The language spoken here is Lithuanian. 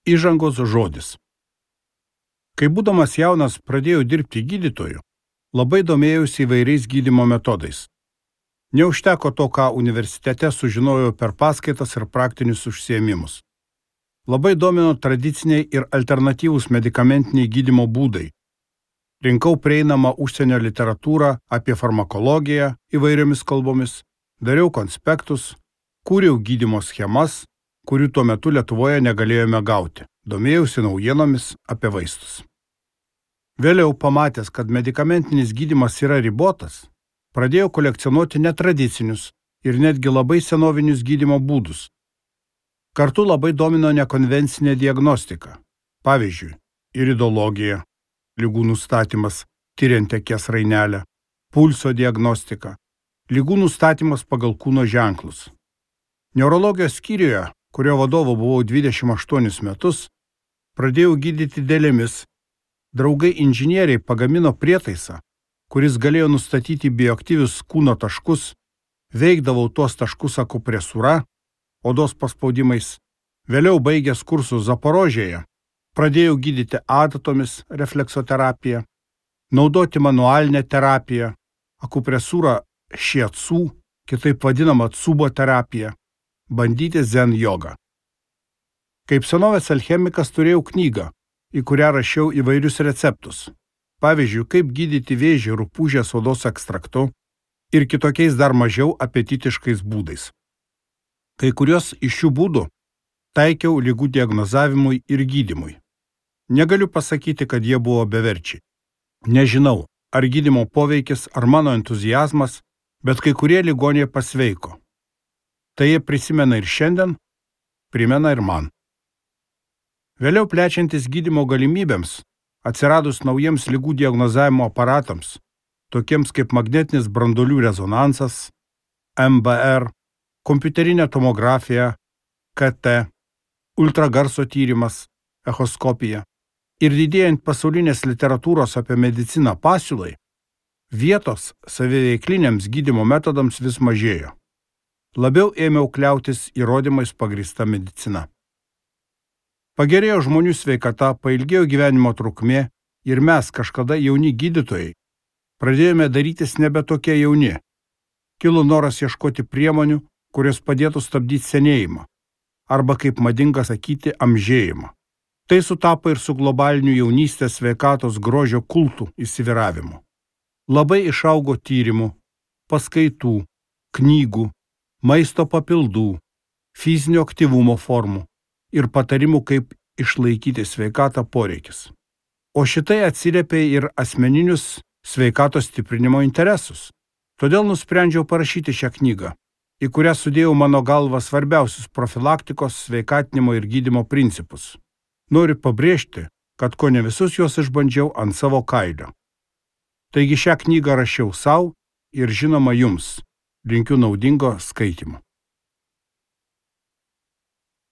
Įžangos žodis. Kai būdamas jaunas pradėjau dirbti gydytoju, labai domėjausi įvairiais gydymo metodais. Neužteko to, ką universitete sužinojau per paskaitas ir praktinius užsiėmimus. Labai domino tradiciniai ir alternatyvūs medikamentiniai gydymo būdai. Rinkau prieinamą užsienio literatūrą apie farmakologiją įvairiomis kalbomis, dariau konspektus, kūriau gydymo schemas, kurių tuo metu Lietuvoje negalėjome gauti. Domėjausi naujienomis apie vaistus. Vėliau pamatęs, kad medikamentinis gydymas yra ribotas, pradėjau kolekcionuoti netradicinius ir netgi labai senovinius gydymo būdus. Kartu labai domino nekonvencinė diagnostika. Pavyzdžiui, iridologija, ligų nustatymas, tiriant akies rainelę, pulso diagnostika, ligų nustatymas pagal kūno ženklus. Neurologijos skyriuje, kurio vadovu buvau 28 metus, pradėjau gydyti dėlėmis. Draugai inžinieriai pagamino prietaisą, kuris galėjo nustatyti bioaktyvius kūno taškus, veikdavau tuos taškus akupresūra, odos paspaudimais. Vėliau baigęs kursus Zaporožėje, pradėjau gydyti adatomis, refleksoterapiją, naudoti manualinę terapiją, akupresūrą šiacų, kitaip vadinamą tsubo terapiją, bandyti zen jogą. Kaip senovės alchemikas turėjau knygą, į kurią rašiau įvairius receptus. Pavyzdžiui, kaip gydyti vėžį rupūžės odos ekstraktu ir kitokiais dar mažiau apetitiškais būdais. Kai kurios iš šių būdų taikiau ligų diagnozavimui ir gydymui. Negaliu pasakyti, kad jie buvo beverčiai. Nežinau, ar gydymo poveikis, ar mano entuziazmas, bet kai kurie ligoniai pasveiko. Tai jie prisimena ir šiandien, primena ir man. Vėliau plečiantis gydymo galimybėms, atsiradus naujiems ligų diagnozavimo aparatams, tokiems kaip magnetinis branduolių rezonansas, MBR, kompiuterinė tomografija, KT, ultragarso tyrimas, echoskopija ir didėjant pasaulinės literatūros apie mediciną pasiūlai, vietos saviveikliniams gydymo metodams vis mažėjo. Labiau ėmiau kliautis įrodymais pagrįsta medicina. Pagerėjo žmonių sveikata, pailgėjo gyvenimo trukmė ir mes, kažkada jauni gydytojai, pradėjome darytis nebe tokie jauni. Kilo noras ieškoti priemonių, kurios padėtų stabdyti senėjimą, arba kaip madinga sakyti, amžėjimą. Tai sutapo ir su globaliniu jaunystės sveikatos grožio kultų įsivyravimu. Labai išaugo tyrimų, paskaitų, knygų, maisto papildų, fizinio aktyvumo formų ir patarimų, kaip išlaikyti sveikatą poreikis. O šitai atsiliepia ir asmeninius sveikatos stiprinimo interesus. Todėl nusprendžiau parašyti šią knygą, į kurią sudėjau mano galva svarbiausius profilaktikos, sveikatinimo ir gydymo principus. Noriu pabrėžti, kad kone visus juos išbandžiau ant savo kailio. Taigi šią knygą rašiau sau ir žinoma jums. Linkiu naudingo skaitymo.